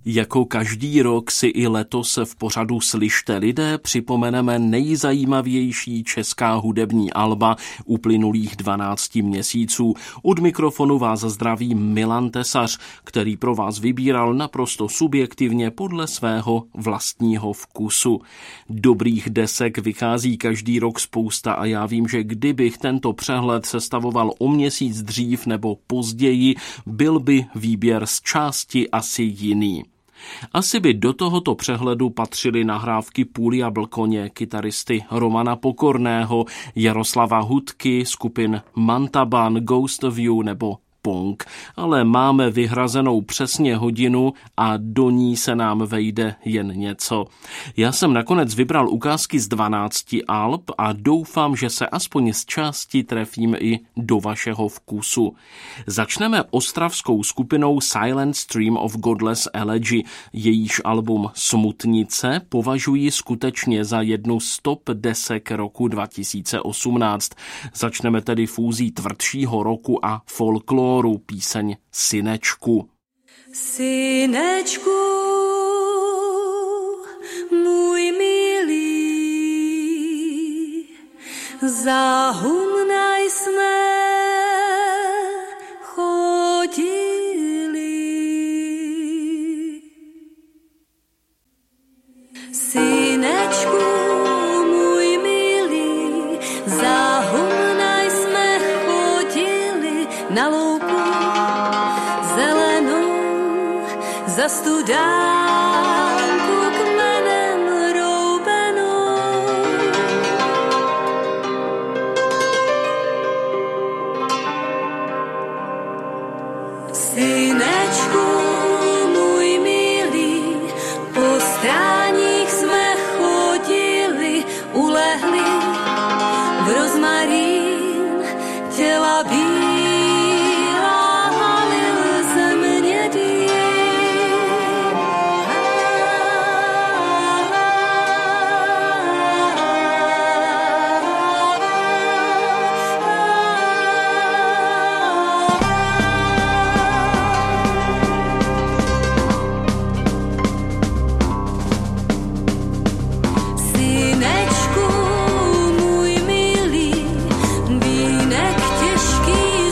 Jako každý rok si i letos v pořadu Slyšte lidé připomeneme nejzajímavější česká hudební alba uplynulých 12 měsíců. Od mikrofonu vás zdraví Milan Tesař, který pro vás vybíral naprosto subjektivně podle svého vlastního vkusu. Dobrých desek vychází každý rok spousta a já vím, že kdybych tento přehled sestavoval o měsíc dřív nebo později, byl by výběr z části asi jiný. Asi by do tohoto přehledu patřily nahrávky Půly a Blkoně, kytaristy Romana Pokorného, Jaroslava Hudky, skupin Mantaban, Ghost of You nebo Pong, ale máme vyhrazenou přesně hodinu a do ní se nám vejde jen něco. Já jsem nakonec vybral ukázky z 12 alb a doufám, že se aspoň z části trefím i do vašeho vkusu. Začneme ostravskou skupinou Silent Stream of Godless Elegy. Jejíž album Smutnice považuji skutečně za jednu z top desek roku 2018. Začneme tedy fúzí tvrdšího roku a folkloru, píseň Synečku. Synečku, můj milý, za humnaj jsme chodili. Synečku, můj milý, za humnaj jsme chodili na louku zelenou, za studánku kmenem roubenou. Synečku, můj milý, po stráních jsme chodili, ulehli v rozmarín těla bílá. Synečku, můj milý, vínek těžký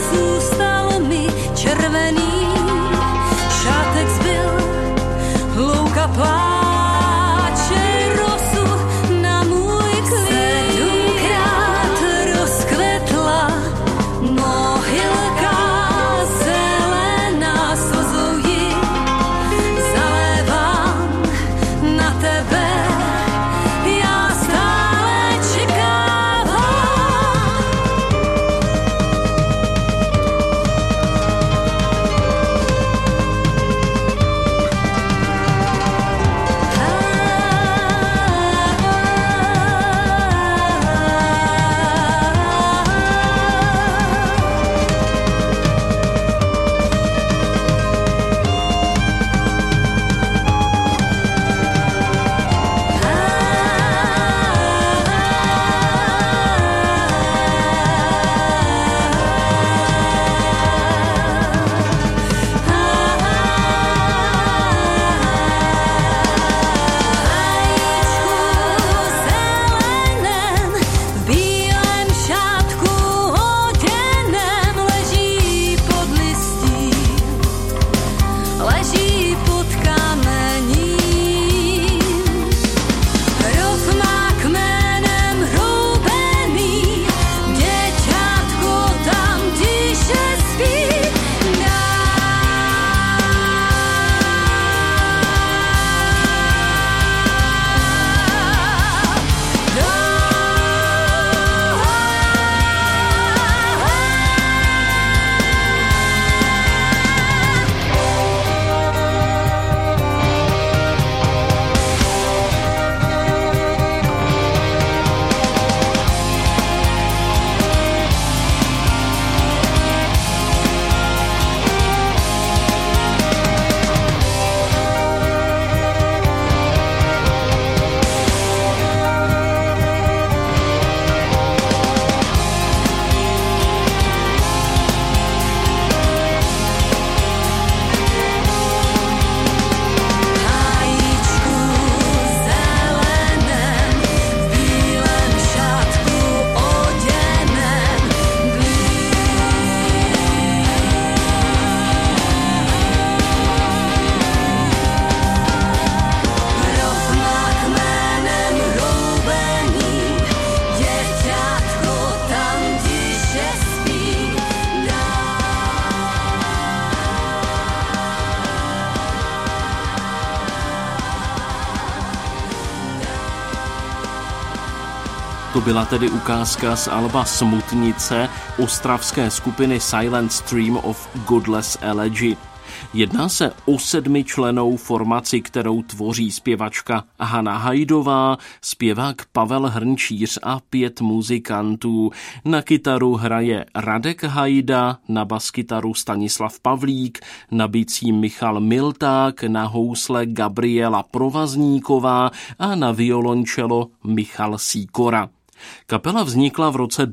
byla tedy ukázka z alba Smutnice ostravské skupiny Silent Stream of Godless Elegy. Jedná se o 7člennou formaci, kterou tvoří zpěvačka Hana Hajdová, zpěvák Pavel Hrnčíř a 5 muzikantů. Na kytaru hraje Radek Hajda, na baskytaru Stanislav Pavlík, na bicí Michal Milták, na housle Gabriela Provazníková a na violončelo Michal Sýkora. Kapela vznikla v roce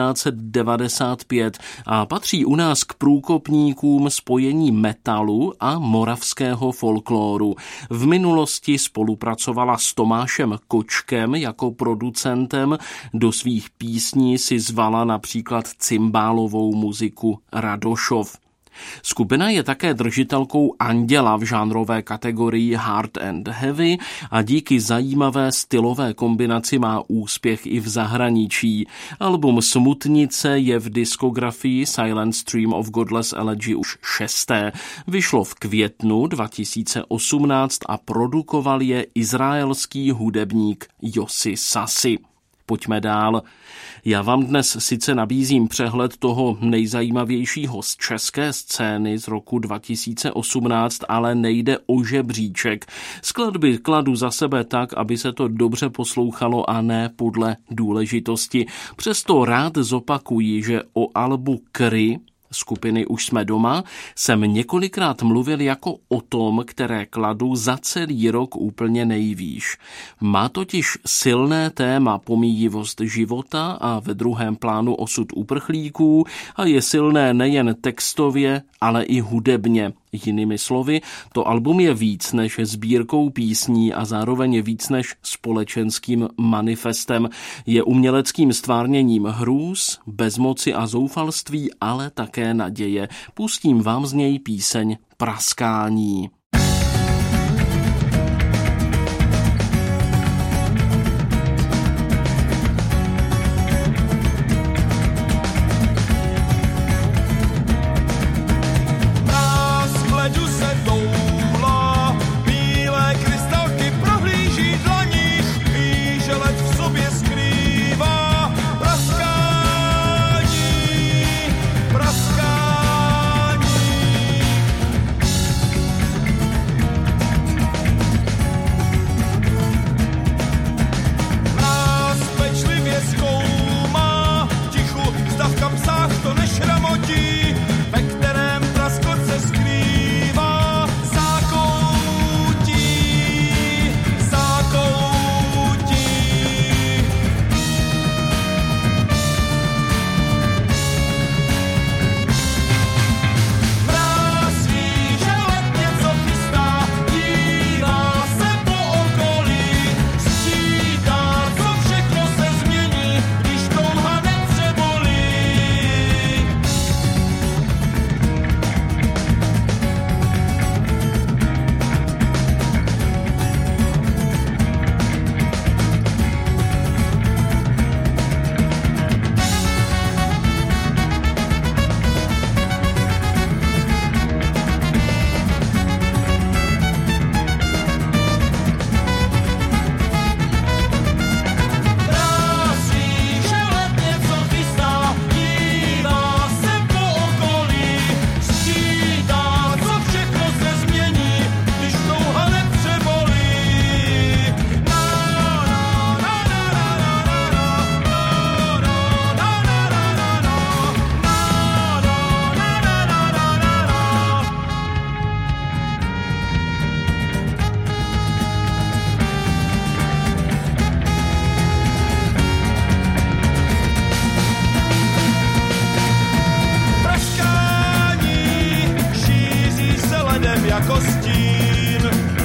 1995 a patří u nás k průkopníkům spojení metalu a moravského folklóru. V minulosti spolupracovala s Tomášem Kočkem jako producentem, do svých písní si zvala například cymbálovou muziku Radošov. Skupina je také držitelkou Anděla v žánrové kategorii Hard and Heavy a díky zajímavé stylové kombinaci má úspěch i v zahraničí. Album Smutnice je v diskografii Silent Stream of Godless Elegy už 6. Vyšlo v květnu 2018 a produkoval je izraelský hudebník Yossi Sassi. Pojďme dál. Já vám dnes sice nabízím přehled toho nejzajímavějšího z české scény z roku 2018, ale nejde o žebříček. Skladby kladu za sebe tak, aby se to dobře poslouchalo a ne podle důležitosti. Přesto rád zopakuji, že o albu Kry skupiny Už jsme doma jsem několikrát mluvil jako o tom, které kladu za celý rok úplně nejvýš. Má totiž silné téma pomíjivost života a ve druhém plánu osud uprchlíků a je silné nejen textově, ale i hudebně. Jinými slovy, to album je víc než sbírkou písní a zároveň víc než společenským manifestem. Je uměleckým stvárněním hrůz, bezmoci a zoufalství, ale také naděje. Pustím vám z něj píseň Praskání. Jako stín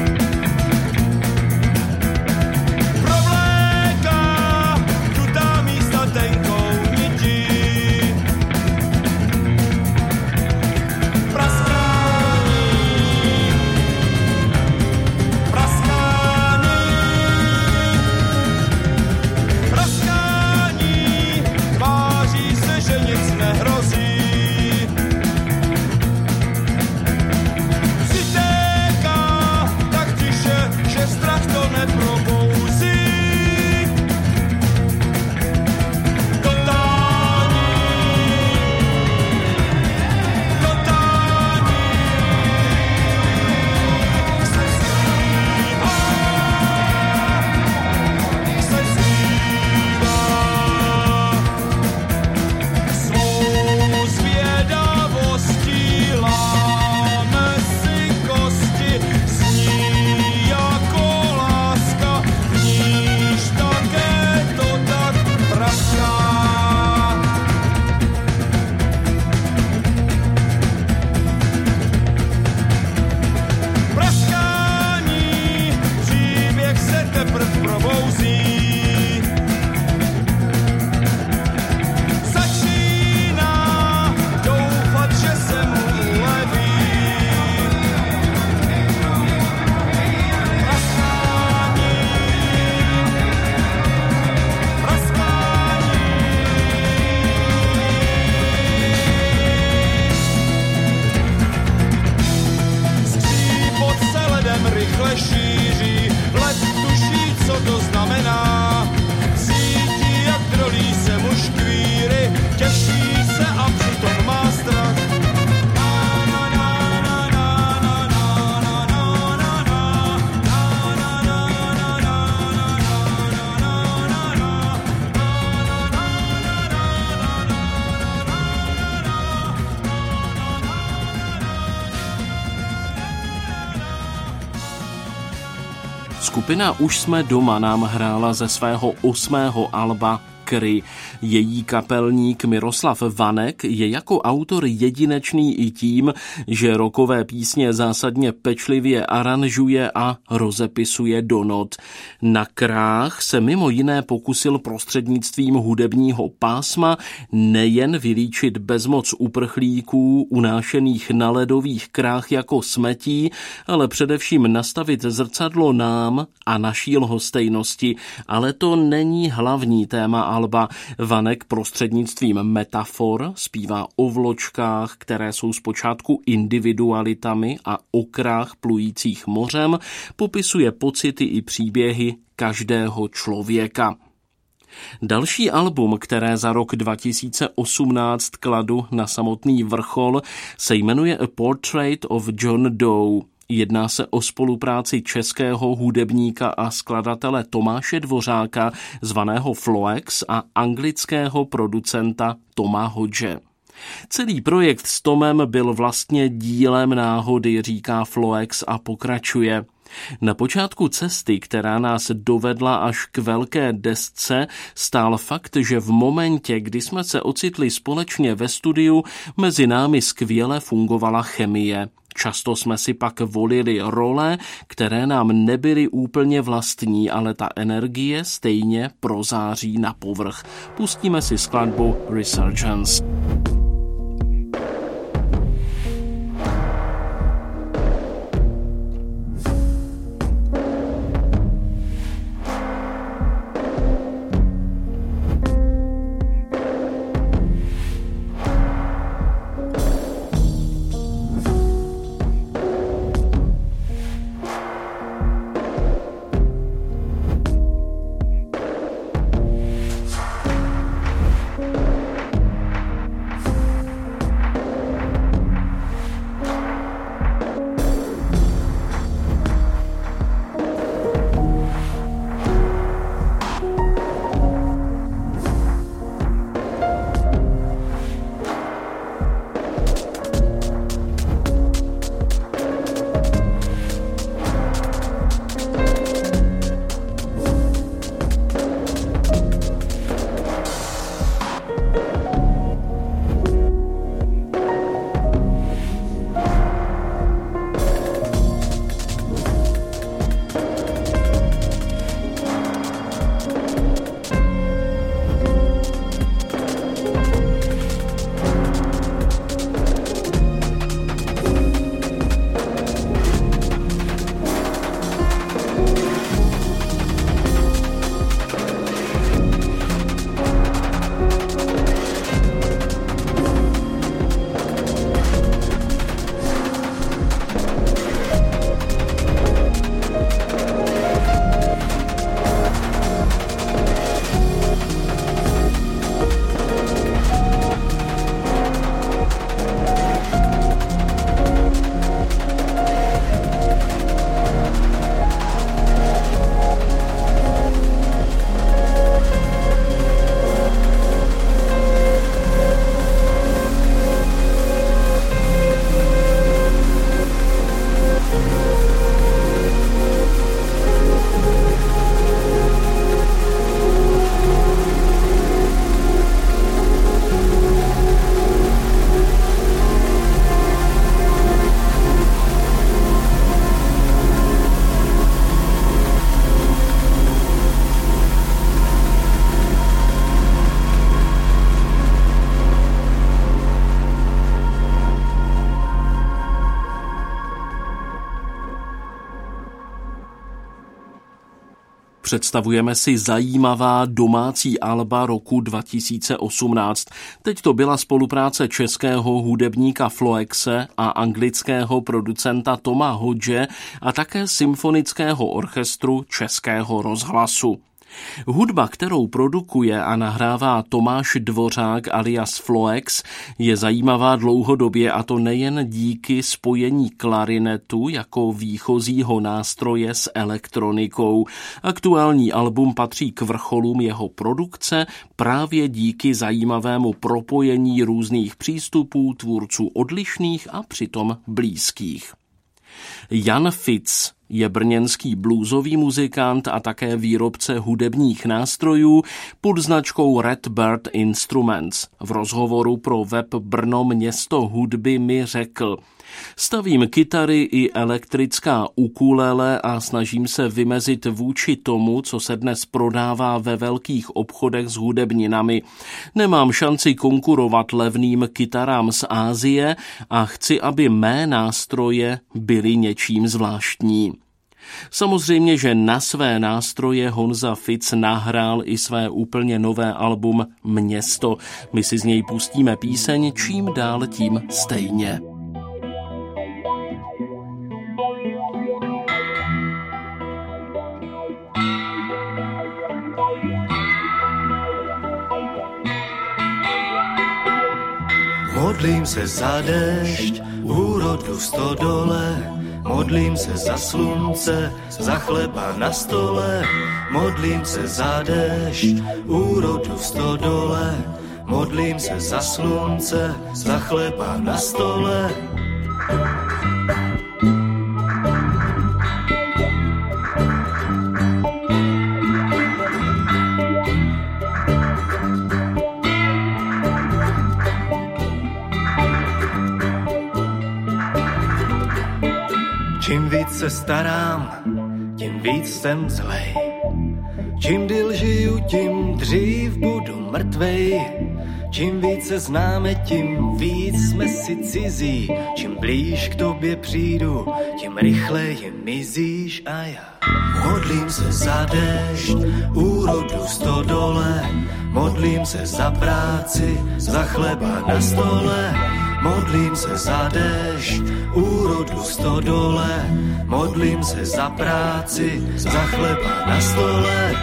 provléká krutá místa tenkou nití. Praskání, tváří se, že nic nehrozí. Přijďte Skupina Už jsme doma nám hrála ze svého 8. alba Kry. Její kapelník Miroslav Vanek je jako autor jedinečný i tím, že rockové písně zásadně pečlivě aranžuje a rozepisuje do not. Na Krách se mimo jiné pokusil prostřednictvím hudebního pásma nejen vylíčit bezmoc uprchlíků unášených na ledových krách jako smetí, ale především nastavit zrcadlo nám a naší lhostejnosti. Ale to není hlavní téma alba. Vanek prostřednictvím metafor zpívá o vločkách, které jsou zpočátku individualitami a okrách plujících mořem, popisuje pocity i příběhy každého člověka. Další album, které za rok 2018 kladu na samotný vrchol, se jmenuje A Portrait of John Doe. Jedná se o spolupráci českého hudebníka a skladatele Tomáše Dvořáka, zvaného Floex, a anglického producenta Toma Hodge. Celý projekt s Tomem byl vlastně dílem náhody, říká Floex a pokračuje. Na počátku cesty, která nás dovedla až k velké desce, stál fakt, že v momentě, kdy jsme se ocitli společně ve studiu, mezi námi skvěle fungovala chemie. Často jsme si pak volili role, které nám nebyly úplně vlastní, ale ta energie stejně prozáří na povrch. Pustíme si skladbu Resurgence. Představujeme si zajímavá domácí alba roku 2018. Teď to byla spolupráce českého hudebníka Floexe a anglického producenta Toma Hodge a také symfonického orchestru Českého rozhlasu. Hudba, kterou produkuje a nahrává Tomáš Dvořák alias Floex, je zajímavá dlouhodobě, a to nejen díky spojení klarinetu jako výchozího nástroje s elektronikou. Aktuální album patří k vrcholům jeho produkce právě díky zajímavému propojení různých přístupů tvůrců odlišných a přitom blízkých. Jan Fitz Je brněnský bluesový muzikant a také výrobce hudebních nástrojů pod značkou Red Bird Instruments. V rozhovoru pro web Brno město hudby mi řekl: stavím kytary i elektrická ukulele a snažím se vymezit vůči tomu, co se dnes prodává ve velkých obchodech s hudebninami. Nemám šanci konkurovat levným kytarám z Asie a chci, aby mé nástroje byly něčím zvláštní. Samozřejmě, že na své nástroje Honza Fitz nahrál i své úplně nové album Město. My si z něj pustíme píseň Čím dál tím stejně. Modlím se za déšť, úrodu v stodole, modlím se za slunce, za chleba na stole. Modlím se za déšť, úrodu v stodole, modlím se za slunce, za chleba na stole. Čím víc se starám, tím víc jsem zlej. Čím díl žiju, tím dřív budu mrtvej. Čím víc se známe, tím víc jsme si cizí. Čím blíž k tobě přijdu, tím rychleji mizíš a já. Modlím se za déšť, úrodu v stodole, modlím se za práci, za chleba na stole. Modlím se za déšť, úrodu v stodole, modlím se za práci, za chleba na stole.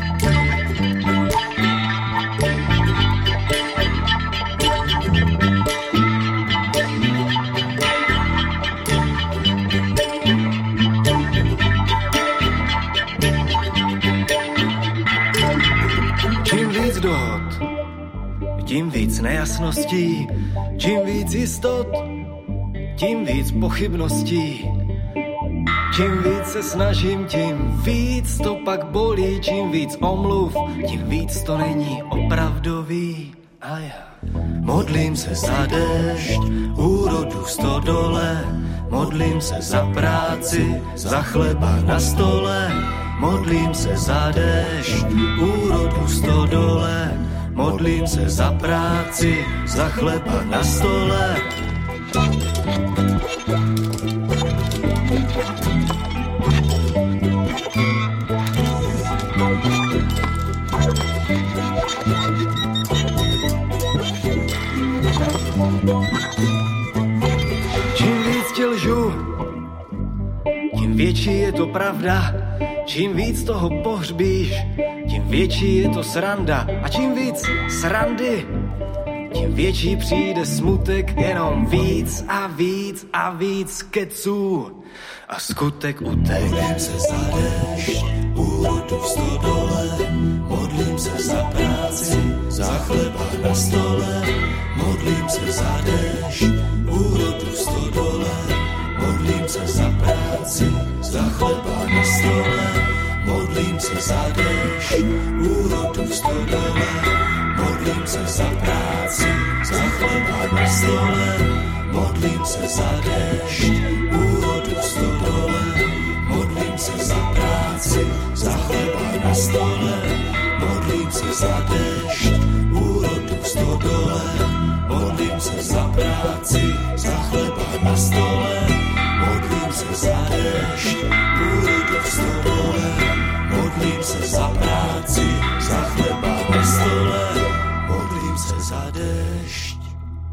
Čím víc dohod, tím víc nejasností, čím víc jistot, tím víc pochybností. Čím víc se snažím, tím víc to pak bolí. Čím víc omluv, tím víc to není opravdový. A já modlím se za déšť, úrodu v stodole, modlím se za práci, za chleba na stole. Modlím se za déšť, úrodu v stodole, modlím se za práci, za chleba na stole. Čím víc tě lžu, tím větší je to pravda. Čím víc toho pohřbíš, tím větší je to sranda. A čím víc srandy, tím větší přijde smutek. Jenom víc a víc a víc keců a skutek utek. Modlím se za déšť, úrodu v stodole, modlím se za práci, za chleba na stole. Modlím se za déšť, úrodu v stodole, modlím se za práci, za chleba na stole. Modlím se za déšť, úrodu v stodole, modlím se za práci, za chleba na stole. Modlím se za déšť, úrodu v stodole, modlím se za práci, za chleba na stole. Modlím se za déšť, úrodu v stodole, modlím se za práci, za chleba na stole. Modlím se za déšť, úrodu v stodole, modlím se za práci, za chleba na stole. Modlím se za déšť.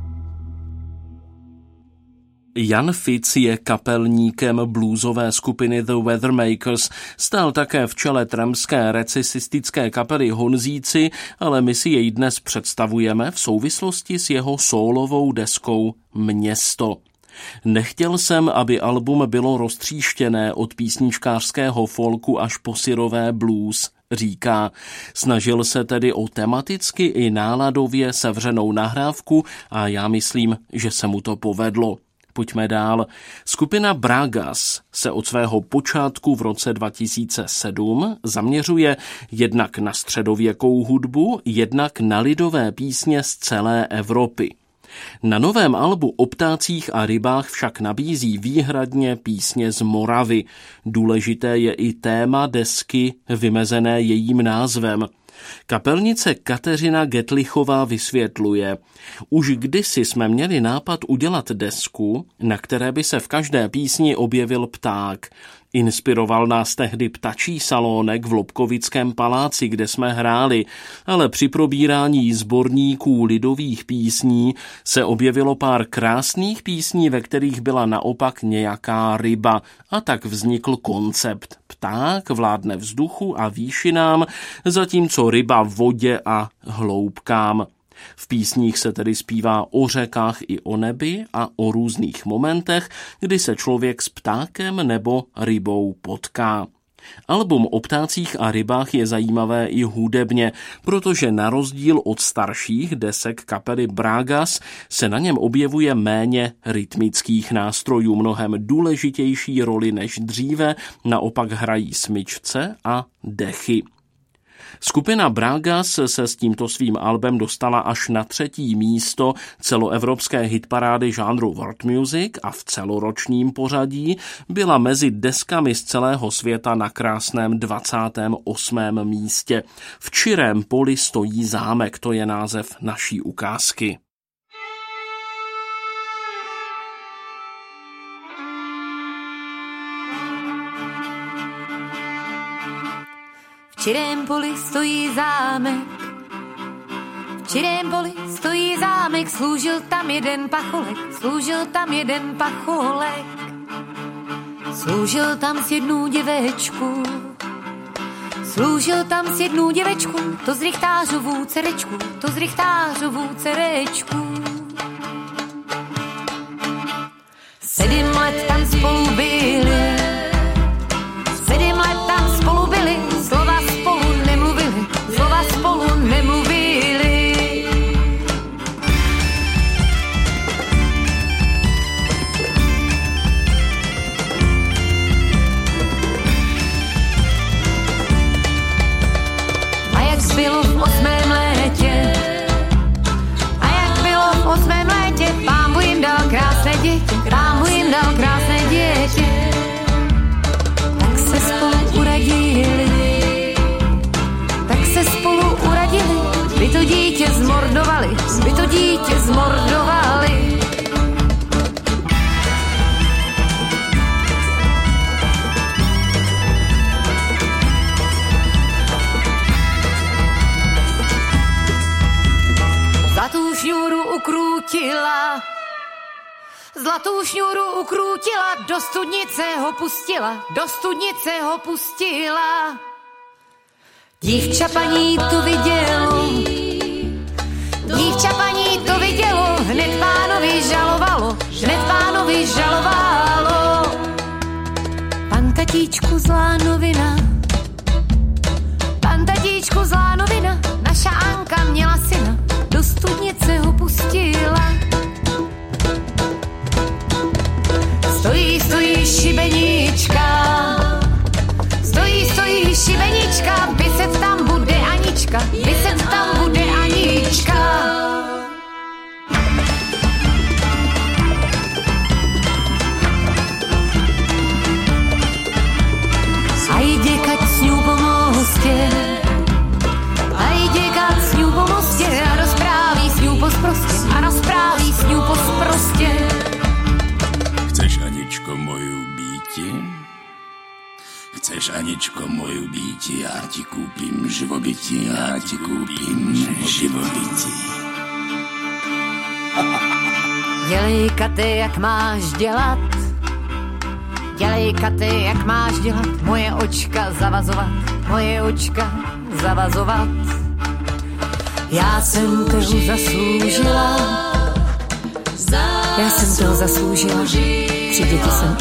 Jan Fitz je kapelníkem bluesové skupiny The Weathermakers, stál také v čele tramské recesistické kapely Honzíci, ale my si jej dnes představujeme v souvislosti s jeho sólovou deskou Město. Nechtěl jsem, aby album bylo roztříštěné od písničkářského folku až po syrové blues, říká. Snažil se tedy o tematicky i náladově sevřenou nahrávku a já myslím, že se mu to povedlo. pojďme dál. Skupina Bragas se od svého počátku v roce 2007 zaměřuje jednak na středověkou hudbu, jednak na lidové písně z celé Evropy. Na novém albu O ptácích a rybách však nabízí výhradně písně z Moravy. Důležité je i téma desky vymezené jejím názvem. Kapelnice Kateřina Getlichová vysvětluje: už kdysi jsme měli nápad udělat desku, na které by se v každé písni objevil pták. Inspiroval nás tehdy ptačí salónek v Lobkovickém paláci, kde jsme hráli, ale při probírání sborníků lidových písní se objevilo pár krásných písní, ve kterých byla naopak nějaká ryba, a tak vznikl koncept. Pták vládne vzduchu a výšinám, zatímco ryba vodě a hloubkám. V písních se tedy zpívá o řekách i o nebi a o různých momentech, kdy se člověk s ptákem nebo rybou potká. Album O ptácích a rybách je zajímavé i hudebně, protože na rozdíl od starších desek kapely Bragas se na něm objevuje méně rytmických nástrojů. Mnohem důležitější roli než dříve naopak hrají smyčce a dechy. Skupina Bragas se s tímto svým albem dostala až na 3. místo celoevropské hitparády žánru world music a v celoročním pořadí byla mezi deskami z celého světa na krásném 28. místě. V čirém poli stojí zámek, to je název naší ukázky. V čirém poli stojí zámek, v čirém poli stojí zámek, sloužil tam jeden pacholek, sloužil tam jeden pacholek. Sloužil tam s jednou děvečku, sloužil tam s jednou děvečku, to z rychtářovou cerečku, to z rychtářovou cerečku. 7 let tam spolu byli, 7 let tam spolu byli, slova spolu nemluvili, slova spolu nemluvili. A jak bylo v 8. létě, a jak bylo v 8. létě, Pán Bůh jim dal krásné děti, Pán Bůh jim dal krásné děti. Tak se spolu uradili, tak se spolu uradili, by to dítě zmordovali, by to dítě zmordovali. Zlatou šňůru ukrutila, zlatou šňůru ukrutila, do studnice ho pustila, do studnice ho pustila. Dívča paní to vidělo, dívča paní to vidělo, hned pánovi žalovalo, hned pánovi žalovalo. Pan tatíčku zlá novina, pan tatíčku zlá novina, naša Anka měla syna, do studnice ho pustila. Stojí, stojí šibenička, stojí, stojí šibenička, vyset tam bude Anička, vyset tam bude Anička. A jde kacňu po mostě, a jde kacňu po mostě, a rozpráví s ňu posprostě, a rozpráví s ňu posprostě. Chceš, Aničko, moju býti? Chceš, Aničko, moju býti? Já ti koupím živobytí, já ti koupím živobytí. Dělej, Katy, jak máš dělat, dělej, Katy, jak máš dělat, moje očka zavazovat, moje očka zavazovat. Já jsem to zasloužila, já jsem to zasloužila, 3 děti jsem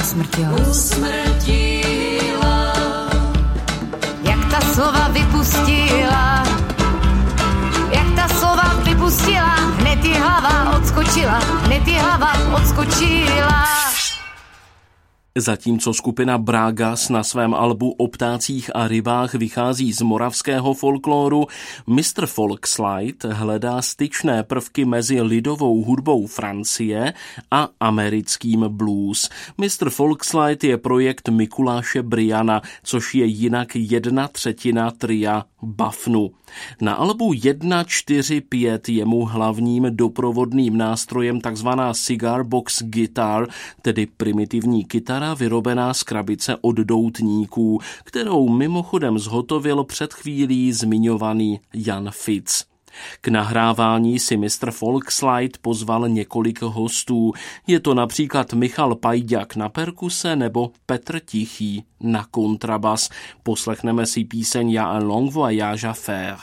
usmrtila. Jak ta slova vypustila, jak ta slova vypustila, hned jí hlava odskočila. skočila, hned je hlava odskočila. Zatímco skupina Bragas na svém albu O ptácích a rybách vychází z moravského folkloru, Mr. Folkslide hledá styčné prvky mezi lidovou hudbou Francie a americkým blues. Mr. Folkslide je projekt Mikuláše Briana, což je jinak 1/3 tria Bafnu. Na albu 1/4/5 je mu hlavním doprovodným nástrojem takzvaná cigar box guitar, tedy primitivní kytara vyrobená z krabice od doutníků, kterou mimochodem zhotovil před chvílí zmiňovaný Jan Fitz. K nahrávání si Mr. Folkslide pozval několik hostů. Je to například Michal Pajďák na perkuse nebo Petr Tichý na kontrabas. Poslechneme si píseň Y'a un long voyage à faire.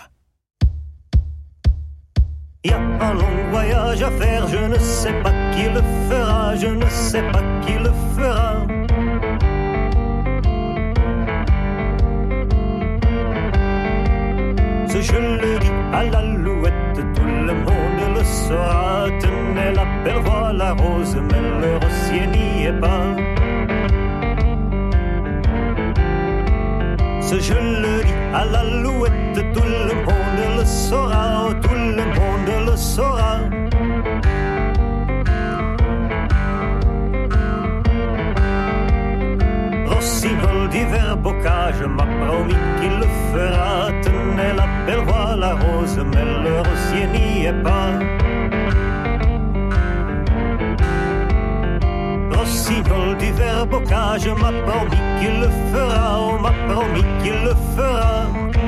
Y'a un long voyage à faire, je ne sais pas qui le fera, je ne sais pas qui le fera. Ce je le dis à l'alouette, tout le monde le saura. Tenez la belle voix, la rose, mais le rosier n'y est pas. Ce je le dis à l'alouette, tout le monde le saura, oh, tout le monde le saura. Rossignol d'hiver bocage m'a promis qu'il le fera. Tenez la belle voix, la rose, mais le rosier n'y est pas. Rossignol d'hiver bocage m'a promis qu'il le fera, oh, m'a promis qu'il le fera.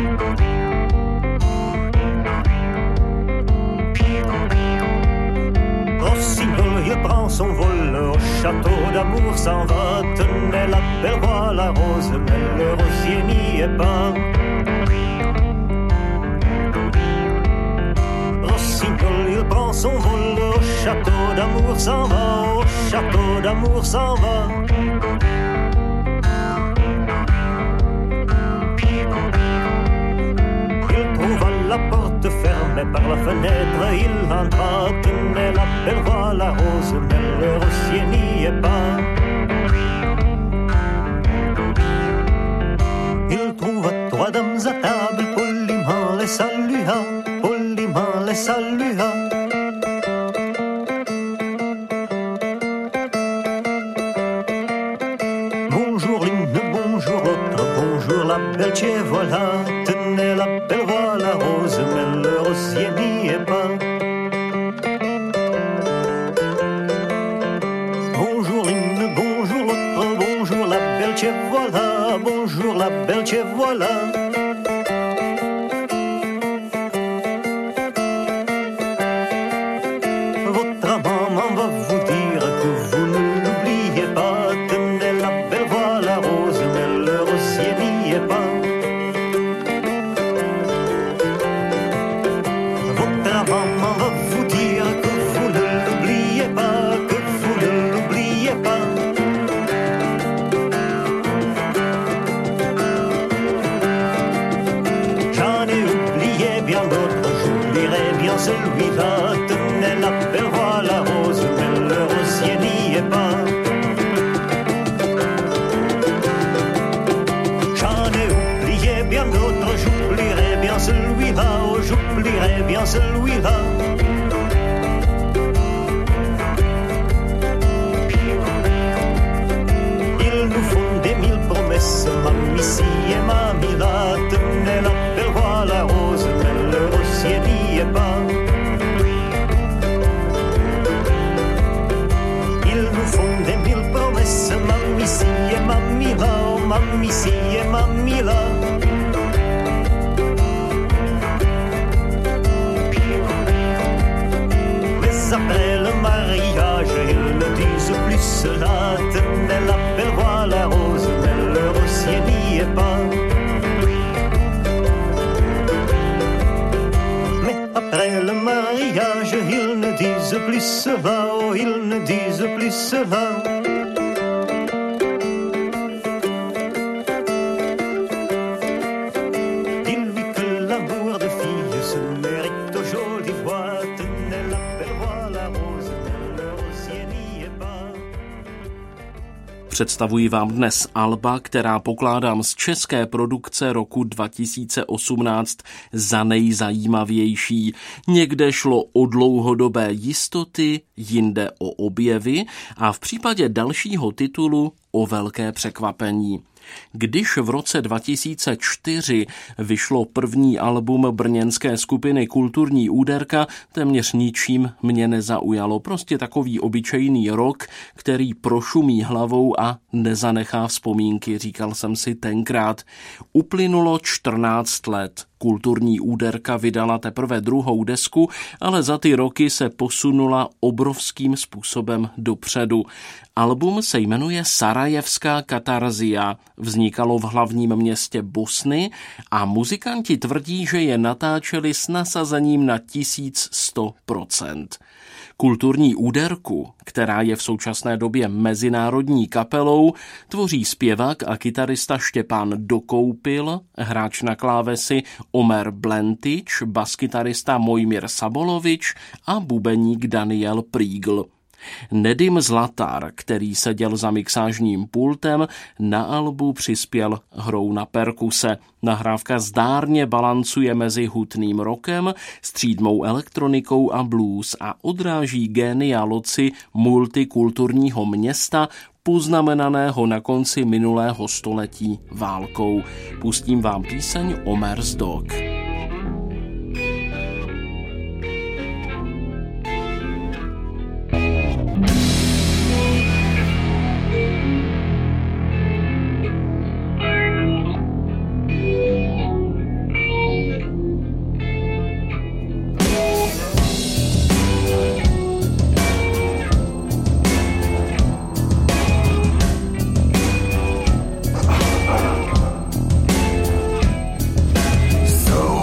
Rossignol, il prend son vol, au château d'amour s'en va. Tenez la belle voix, la rose, mais le rosier n'y est pas. Rossignol, il prend son vol, au château d'amour s'en va, au château d'amour s'en va. Il trouva la porte fermée, par la fenêtre il entra. Tenez la belle voix, la rose, mais le rosier n'y est pas. Il trouva 3 dames à table, poliment les salua, poliment les salua. Bonjour l'une, bonjour l'autre, bonjour la belle, tiens voilà. Tenez la belle voix, la rose, mais le rosier n'y est pas. Bonjour l'une, bonjour l'autre, bonjour la belle, tiens voilà. Bonjour la belle, tiens voilà. Votre maman va vous dire que vous ne l'oubliez pas. Tenez la belle voix, la rose, mais le rosier n'y est pas. Votre maman va vous dire que vous ne l'oubliez pas, que vous ne l'oubliez pas. J'en ai oublié bien d'autres, j'oublierai bien celui-là. Tenez la belle voix, la rose, mais le rosier n'y est pas. J'en ai oublié bien d'autres, j'oublierai bien celui-là, oh, j'oublierai bien celui-là. Ils nous font des 1000 promesses, mamie ici et mamie là. Tenez la belle voix, la rose, mais le rosier n'y est pas. Ils nous font des 1000 promesses, mamie ici et mamie là, oh, mamie ici et mamie là. Mais après le mariage, ils ne disent plus cela. Tenez la belle voix, la rose, mais le rosier n'y est pas. Mais après le mariage, ils ne disent plus cela, oh, ils ne disent plus cela. Dis-lui que l'amour de fille se mérite aux jolies voix. Tenez la belle voix, la rose. Představuji vám dnes alba, která pokládám z české produkce roku 2018 za nejzajímavější. Někde šlo o dlouhodobé jistoty, jinde o objevy a v případě dalšího titulu o velké překvapení. Když v roce 2004 vyšlo první album brněnské skupiny Kulturní úderka, téměř ničím mě nezaujalo. Prostě takový obyčejný rock, který prošumí hlavou a nezanechá vzpomínky, říkal jsem si tenkrát. Uplynulo 14 let. Kulturní úderka vydala teprve druhou desku, ale za ty roky se posunula obrovským způsobem dopředu. Album se jmenuje Sarajevská katarzia, vznikalo v hlavním městě Bosny a muzikanti tvrdí, že je natáčeli s nasazením na 1100%. Kulturní úderku, která je v současné době mezinárodní kapelou, tvoří zpěvák a kytarista Štěpán Dokoupil, hráč na klávesy Omer Blentič, baskytarista Mojmír Sabolovič a bubeník Daniel Prígl. Nedim Zlatar, který seděl za mixážním pultem, na albu přispěl hrou na perkuse. Nahrávka zdárně balancuje mezi hutným rockem, střídmou elektronikou a blues a odráží génia loci multikulturního města, poznamenaného na konci minulého století válkou. Pustím vám píseň Omer's Dog. So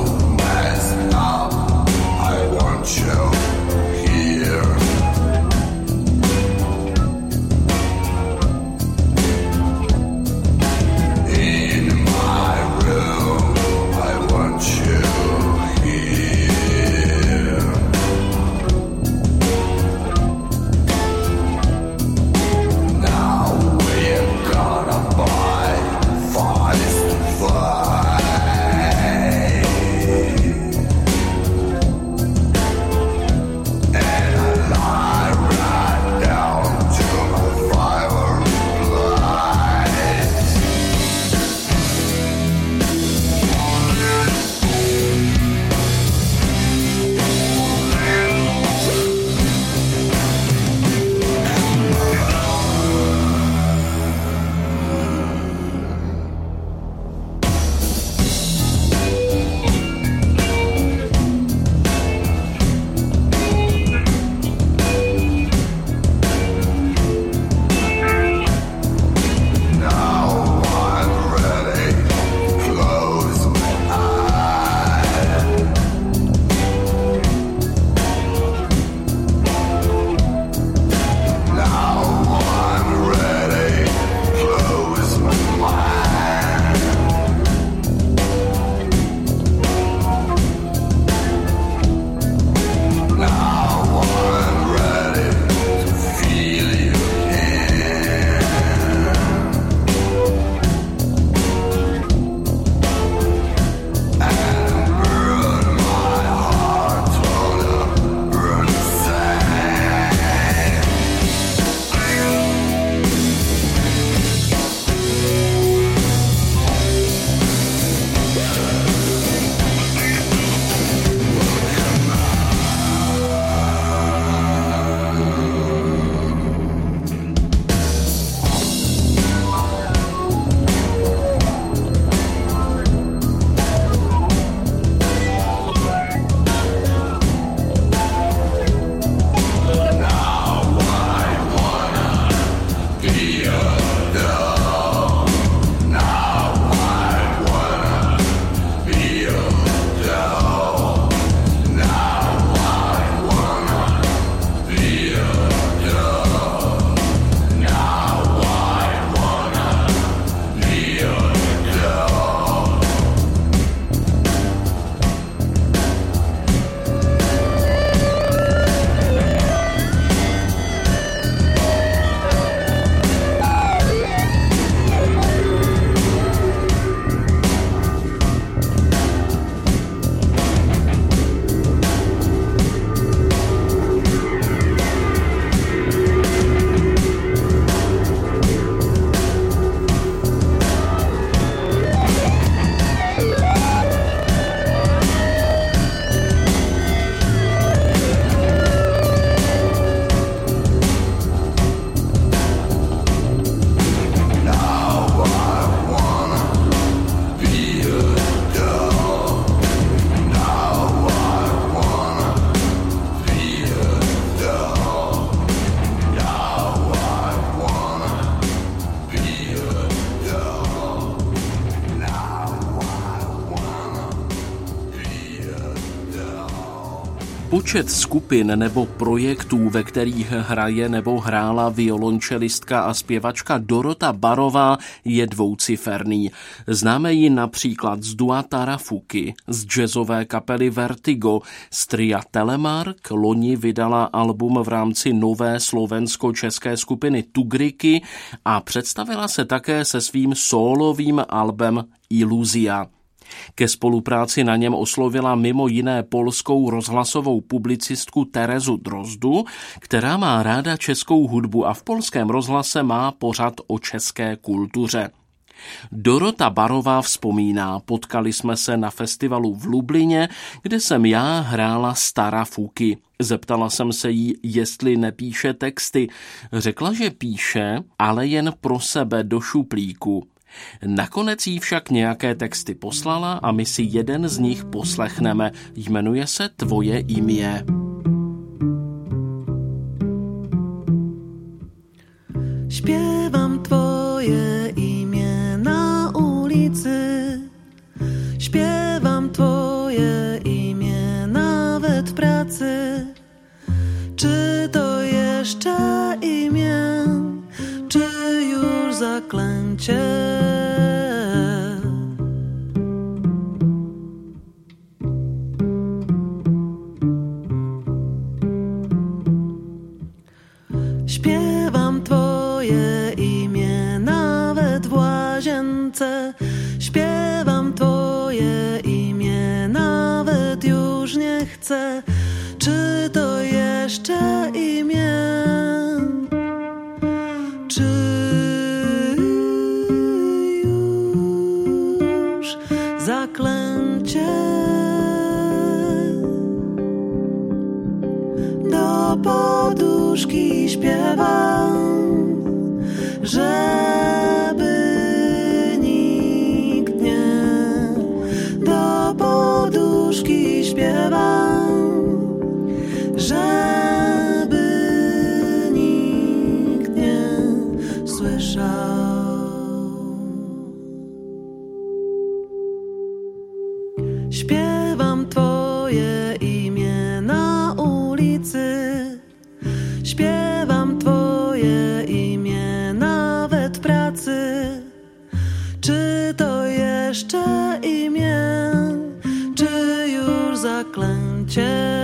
Počet skupin nebo projektů, ve kterých hraje nebo hrála violončelistka a zpěvačka Dorota Barová, je dvouciferný. Známe ji například z dua Tarafuky, z jazzové kapely Vertigo, z tria Telemark, loni vydala album v rámci nové slovensko-české skupiny Tugriky a představila se také se svým sólovým albem Iluzia. Ke spolupráci na něm oslovila mimo jiné polskou rozhlasovou publicistku Terezu Drozdu, která má ráda českou hudbu a v polském rozhlase má pořad o české kultuře. Dorota Barová vzpomíná, potkali jsme se na festivalu v Lublině, kde jsem já hrála z Tarafuky. Zeptala jsem se jí, jestli nepíše texty. Řekla, že píše, ale jen pro sebe do šuplíku. Nakonec jí však nějaké texty poslala a my si jeden z nich poslechneme. Jmenuje se Tvoje imię. Śpiewam twoje imię na ulicy, śpiewam twoje imię nawet w pracy. Czy to jeszcze imię, czy już zaklęcie? Śpiewam twoje imię nawet w łazience, śpiewam twoje imię nawet już nie chcę. Czy to jeszcze imię, czy już zaklęcie? Do poduszki śpiewam, żeby nikt nie. Do poduszki śpiewam, żeby nikt nie słyszał. Śpiewam twoje imię na ulicy, śpiewam twoje imię nawet w pracy. Czy to jeszcze imię, czy już zaklęcie?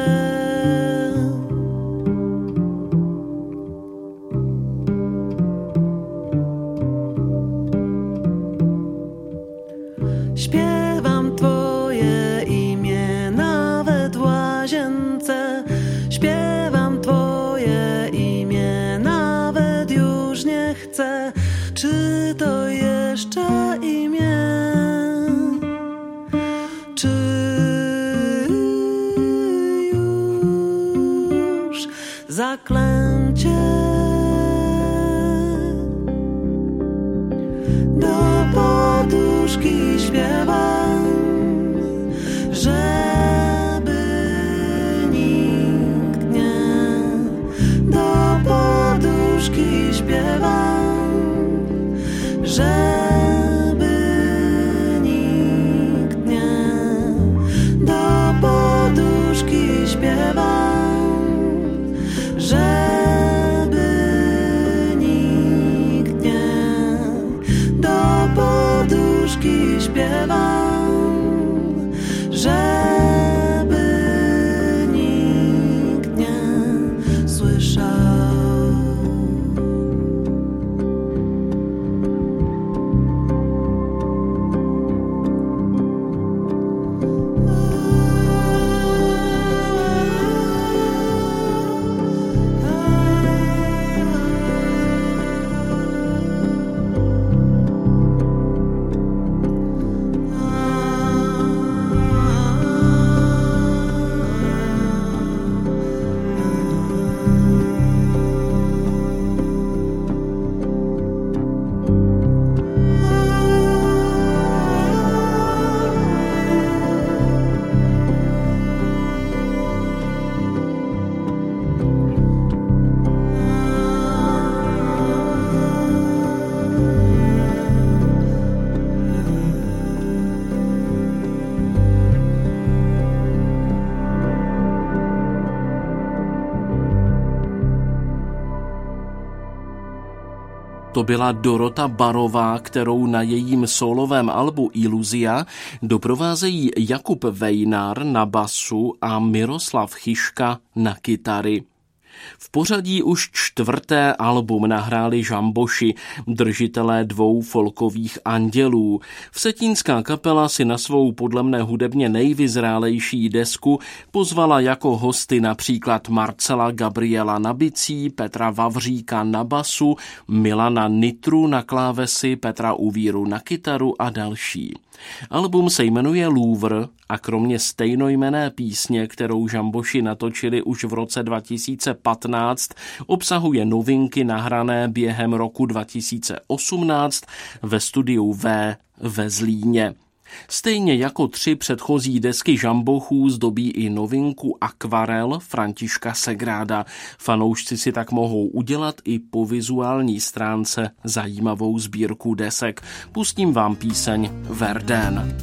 Śpiewam twoje imię nawet w łazience, śpiewam twoje imię nawet już nie chcę. Czy to jeszcze imię, czy już zaklęcie? Do poduszki śpiewam, żeby nikt nie. Do poduszki śpiewam, żeby nikt nie. Do poduszki śpiewam, żeby nikt nie. Do poduszki śpiewam, żeby nikt nie słyszał. To byla Dorota Barová, kterou na jejím solovém albu Iluzia doprovázejí Jakub Vejnar na basu a Miroslav Chyška na kytary. V pořadí už 4. album nahráli Žamboši, držitelé 2 folkových andělů. Vsetínská kapela si na svou podle mne hudebně nejvyzrálejší desku pozvala jako hosty například Marcela Gabriela na bicí, Petra Vavříka na basu, Milana Nitru na klávesy, Petra Uvíru na kytaru a další. Album se jmenuje Louvre a kromě stejnojmenné písně, kterou Žamboši natočili už v roce 2015, obsahuje novinky nahrané během roku 2018 ve studiu V ve Zlíně. Stejně jako 3 předchozí desky Žambochů zdobí i novinku Akvarel Františka Segráda. Fanoušci si tak mohou udělat i po vizuální stránce zajímavou sbírku desek. Pustím vám píseň Verdun.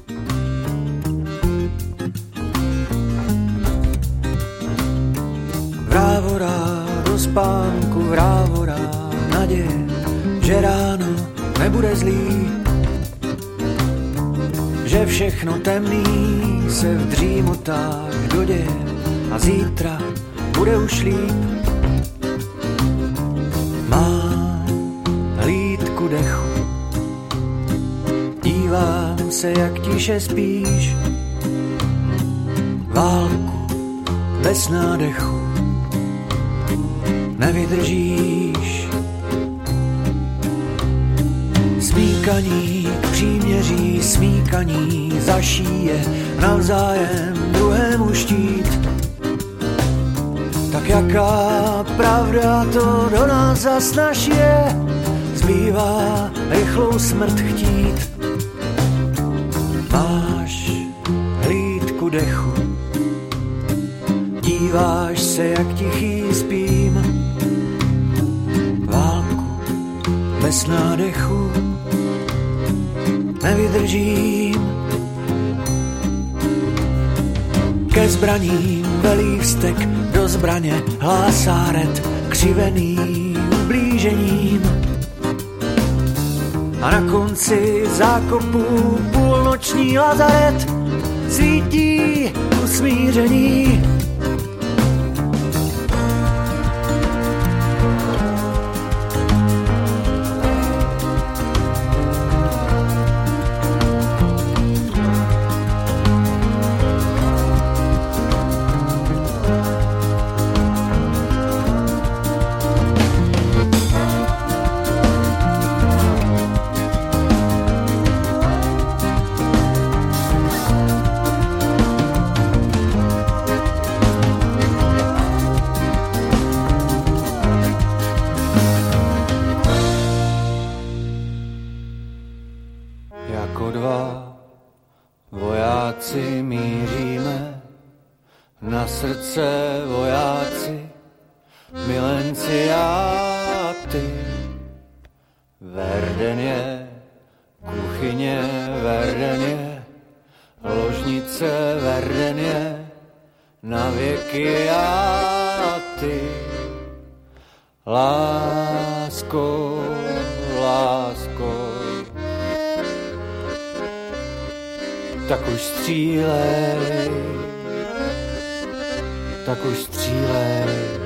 Vrávora do spánku, vrávora naděje, že ráno nebude zlý, že všechno temný se v dřímotách doděje a zítra bude už líp. Má hlídku dechu, dívám se, jak tiše spíš, válku bez nádechu nevydržíš. Smíkaní k příměří, smíkaní zašíje navzájem druhému štít. Tak jaká pravda to do nás zas našije, zbývá rychlou smrt chtít. Máš hlídku dechu, díváš se, jak tichý spím, válku bez nádechu nevydržím. Ke zbraním velí vztek, do zbraně hlásá red, křivený ublížením. A na konci zákopu půlnoční lazaret svítí usmíření. Jako 2 vojáci míříme, na srdce vojáci, milenci a ty. Verden je kuchyně, Verden je ložnice, Verden je na věky a ty. Lásko, lásko, tak už střílej, tak už střílej.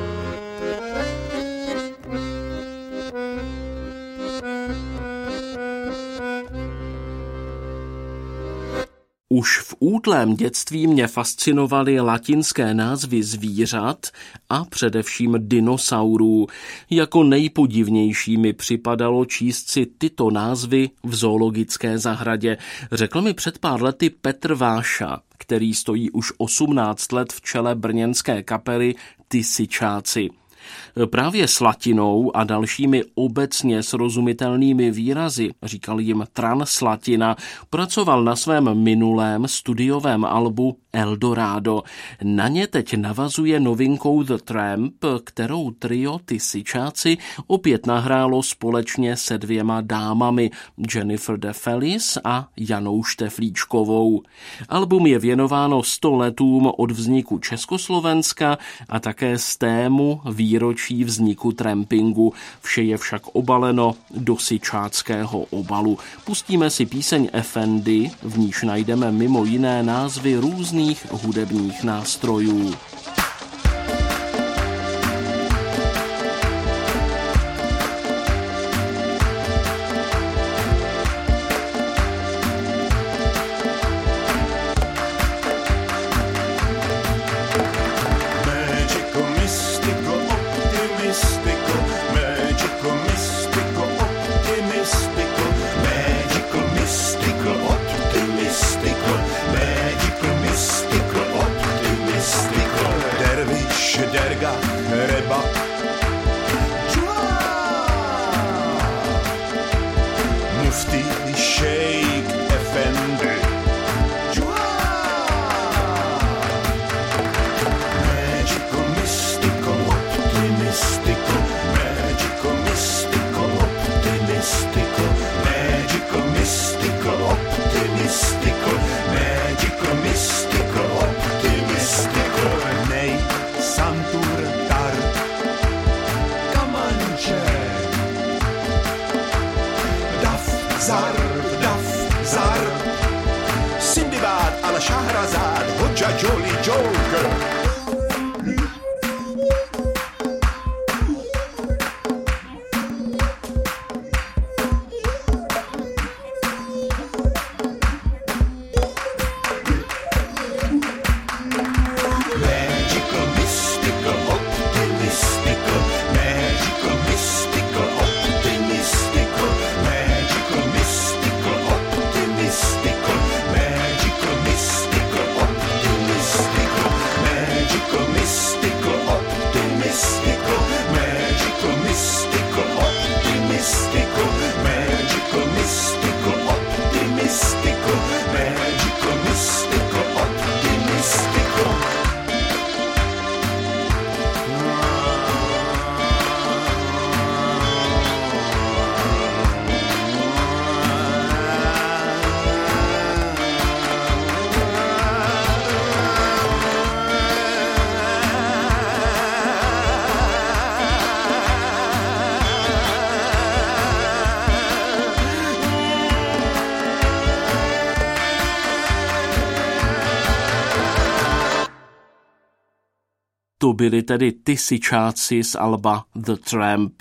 Už v útlém dětství mě fascinovaly latinské názvy zvířat a především dinosaurů. Jako nejpodivnější mi připadalo číst si tyto názvy v zoologické zahradě. Řekl mi před pár lety Petr Váša, který stojí už 18 let v čele brněnské kapely Ty Syčáci. Právě s latinou a dalšími obecně srozumitelnými výrazy, říkal jim translatina, pracoval na svém minulém studiovém albu Eldorado. Na ně teď navazuje novinkou The Tramp, kterou trio Ty Syčáci opět nahrálo společně se 2 dámami, Jennifer de Feliz a Janou Šteflíčkovou. Album je věnováno 100 letům od vzniku Československa a také z tému výročí vzniku trampingu. Vše je však obaleno do syčáckého obalu. Pustíme si píseň Efendi, v níž najdeme mimo jiné názvy různých hudebních nástrojů. To byli tedy ty syčáci z alba The Tramp.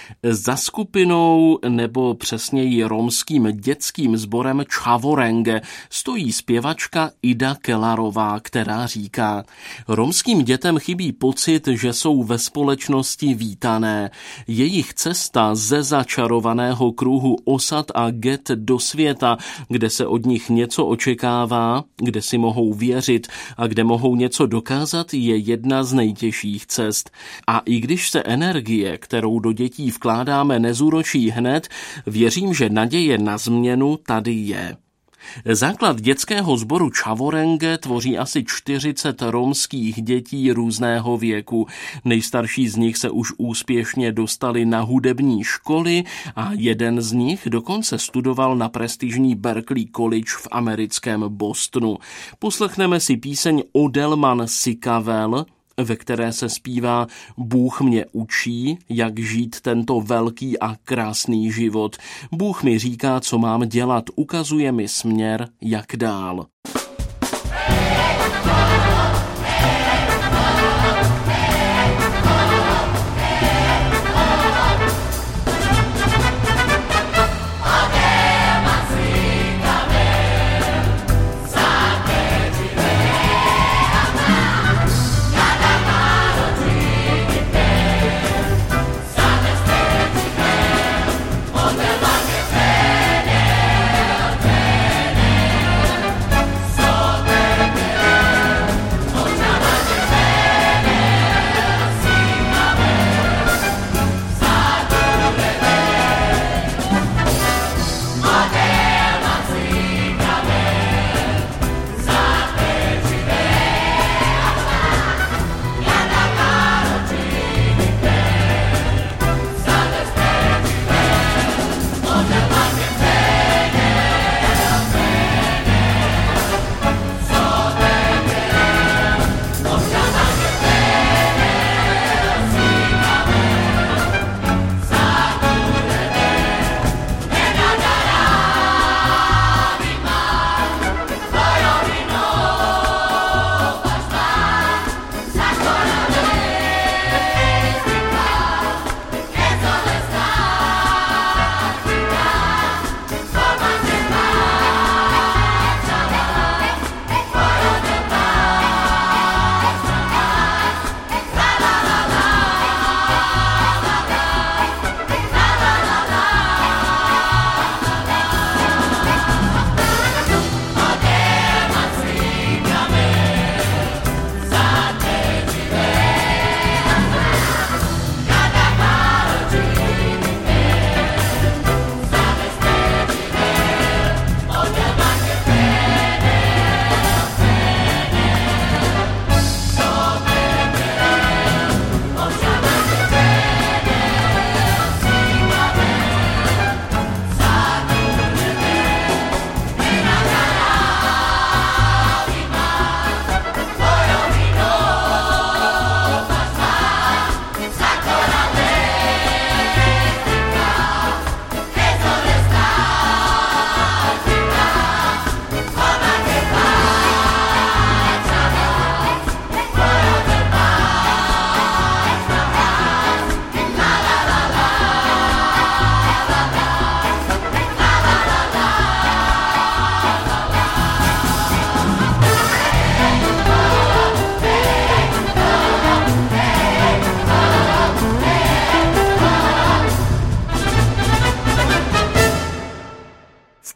Za skupinou, nebo přesněji romským dětským sborem Čavorenge stojí zpěvačka Ida Kellarová, která říká: romským dětem chybí pocit, že jsou ve společnosti vítané. Jejich cesta ze začarovaného kruhu osad a get do světa, kde se od nich něco očekává, kde si mohou věřit a kde mohou něco dokázat, je jedna z nejtěžších cest. A i když se energie, kterou do dětí vkládáme, nezúročí hned, věřím, že naděje na změnu tady je. Základ dětského sboru Čavorenge tvoří asi 40 romských dětí různého věku. Nejstarší z nich se už úspěšně dostali na hudební školy a jeden z nich dokonce studoval na prestižní Berklee College v americkém Bostonu. Poslechneme si píseň Odelman Sikavel, ve které se zpívá: Bůh mě učí, jak žít tento velký a krásný život. Bůh mi říká, co mám dělat, ukazuje mi směr, jak dál. Sa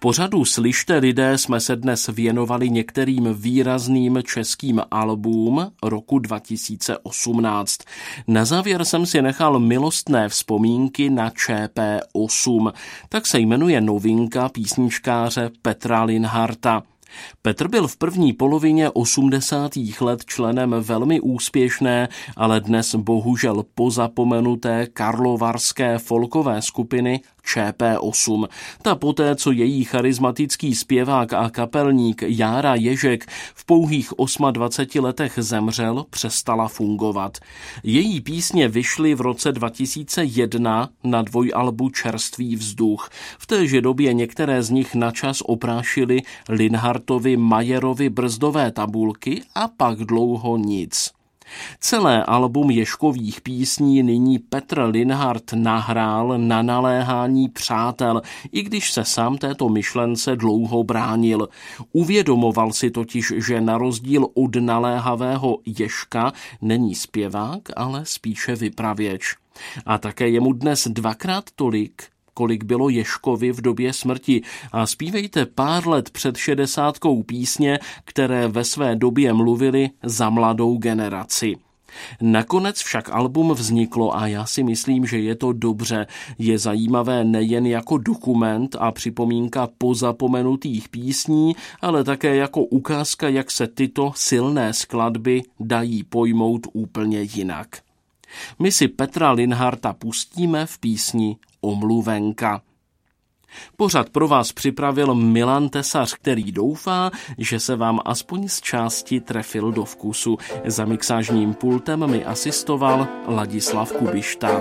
pořadu Slyšte lidé jsme se dnes věnovali některým výrazným českým albům roku 2018. Na závěr jsem si nechal milostné vzpomínky na ČP8. Tak se jmenuje novinka písničkáře Petra Linharta. Petr byl v první polovině 80. let členem velmi úspěšné, ale dnes bohužel pozapomenuté karlovarské folkové skupiny ČP8. Ta poté, co její charismatický zpěvák a kapelník Jára Ježek v pouhých 28 letech zemřel, přestala fungovat. Její písně vyšly v roce 2001 na dvojalbu Čerstvý vzduch. V téže době některé z nich načas oprášily Linhartovi Majerovi brzdové tabulky a pak dlouho nic. Celé album Ježkových písní nyní Petr Linhart nahrál na naléhání přátel, i když se sám této myšlence dlouho bránil. Uvědomoval si totiž, že na rozdíl od naléhavého Ježka není zpěvák, ale spíše vypravěč. A také je mu dnes dvakrát tolik, kolik bylo Ježkovi v době smrti, a zpívejte pár let před 60 písně, které ve své době mluvily za mladou generaci. Nakonec však album vzniklo a já si myslím, že je to dobře. Je zajímavé nejen jako dokument a připomínka pozapomenutých písní, ale také jako ukázka, jak se tyto silné skladby dají pojmout úplně jinak. My si Petra Linharta pustíme v písni Omluvenka. Pořad pro vás připravil Milan Tesař, který doufá, že se vám aspoň z části trefil do vkusu. Za mixážním pultem mi asistoval Ladislav Kubišta.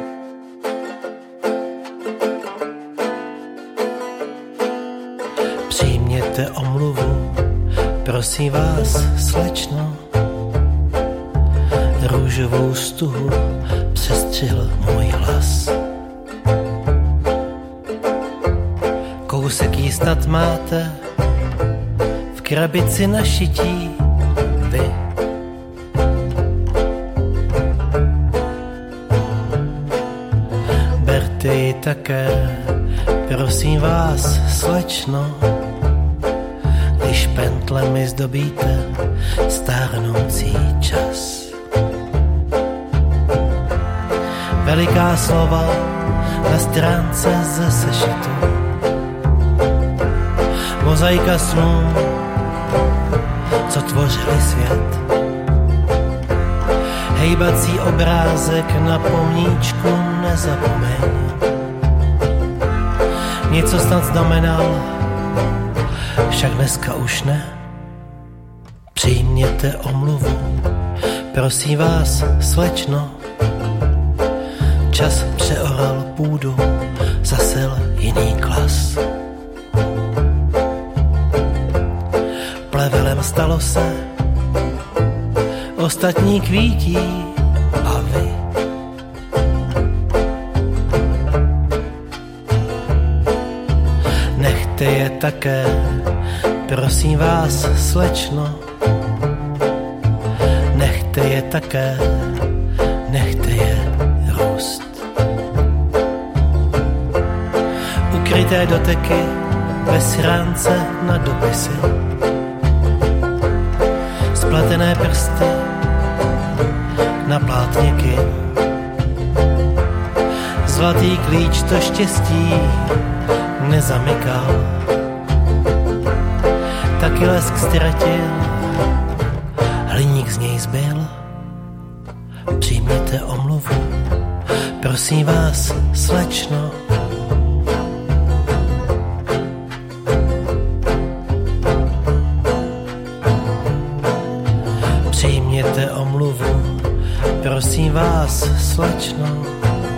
Přijměte omluvu, prosím vás, slečno. Růžovou stuhu přestřihl můj hlas. Kousek jí snad máte v krabici na šití vy. Berte ji také, prosím vás, slečno, když pentlemi zdobíte stárnoucí čas. Veliká slova na stránce ze sešitu, mozaika snů, co tvořili svět. Hejbací obrázek na pomníčku nezapomeň. Něco snad znamenal, však dneska už ne. Přijměte omluvu, prosím vás, slečno. Čas přeoral půdu, zasel jiný klas. Plevelem stalo se, ostatní kvítí a vy. Nechte je také, prosím vás, slečno. Nechte je také, nechte je růst. Ukryté doteky ve schránce na dopisy, spletené prsty na plátně kin. Zlatý klíč to štěstí nezamykal, taky lesk ztratil, hliník z něj zbyl. Přijměte omluvu, prosím vás, slečno. Přijměte omluvu, prosím vás, slečno.